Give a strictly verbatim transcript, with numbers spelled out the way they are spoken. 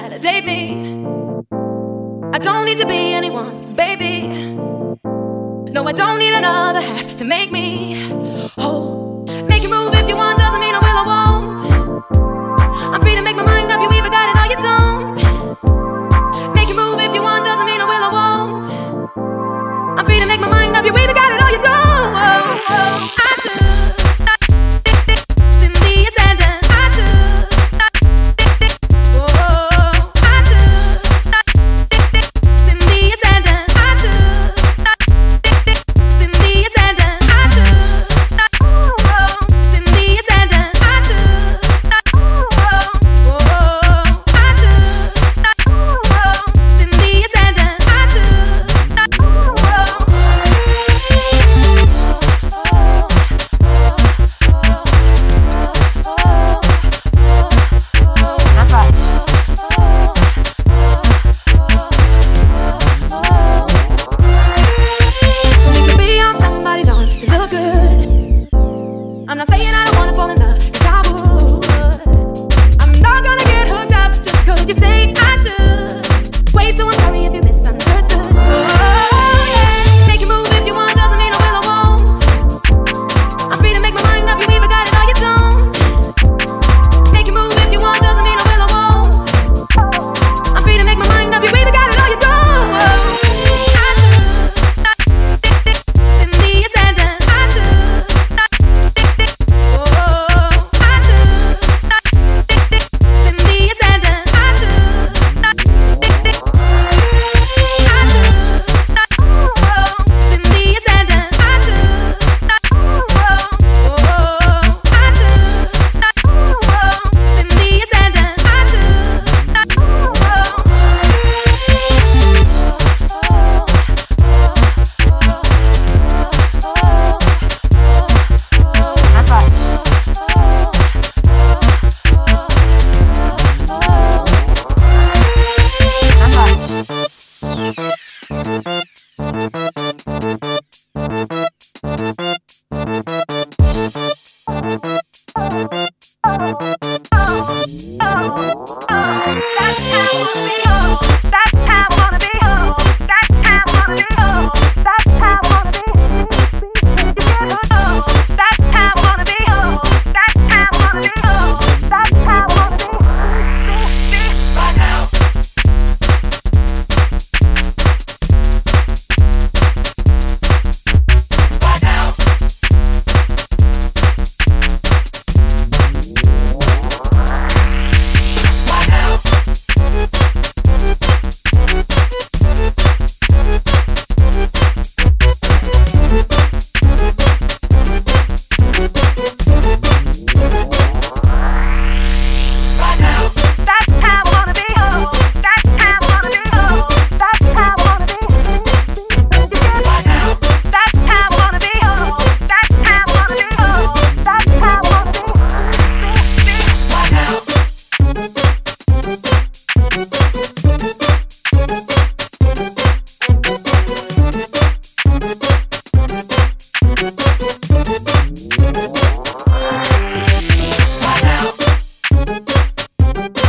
validate me. I don't need to be anyone's baby. No, I don't need another half to make me whole. Make you move if you want, doesn't mean I will or won't. I'm free to make my mind up, you either got it or you don't. Make you move if you want, doesn't mean I will or won't. I'm free to make my mind up, you either got it or you don't. I should be ascendant. I should. Oh, I should be ascendant. I should be ascendant. I should be ascendant. I should. Oh, I should be ascendant. I should. That's right. You could be on somebody's arm to look good. I'm not saying I don't wanna fall in love, 'cause I would. I'm not gonna get hooked up just 'cause you say I should. Wait, so I'm sorry if you misunderstood. Oh, yeah. Make you move if you want, doesn't mean I will or won't. I'm free to make my mind up, you either got it or you don't. Make you move if you want, doesn't mean I will or won't. I'm free to make my mind up, you either got it or you don't. I should be ascendant. I should. Oh, I should be ascendant. I should. I should be ascendant. I should. Oh, I should be ascendant. I That's right. That's right. Right now.